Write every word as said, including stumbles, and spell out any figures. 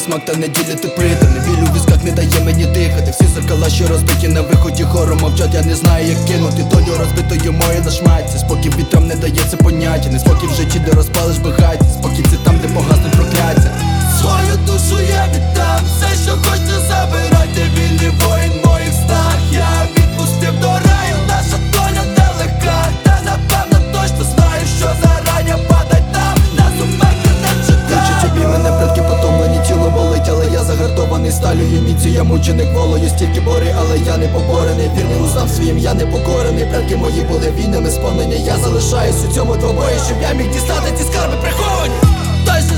смак та неділя ти пританий. Біль у візках не дає мені дихати. Всі зеркала, що розбиті на виході хором мовчать, я не знаю як кинути долю розбитої мої на шматці. Спокій вітрам не дає це поняття. Не спокій в житті, де розпалиш багаття. Спокій це там, де погаснуть прокляття. Свою душу я віддам, все що хочете забирайте. Вільний воїн в моїх снах. Я відпустив до раю, наша доля нелегка. Та напевно точно знаю, що зарання падать нам. Нас у пеклі не чекає. Лічить обі мене предки потомлені, тіло болить, але я загартований сталю і міцю. Я мученик волею, стільки бори, але я не поборений. Вірний узнав своїм, я не покорений. Предки мої були війнами сповнені. Я залишаюсь у цьому двобої, щоб я міг дістати ці скарби приховані. Той же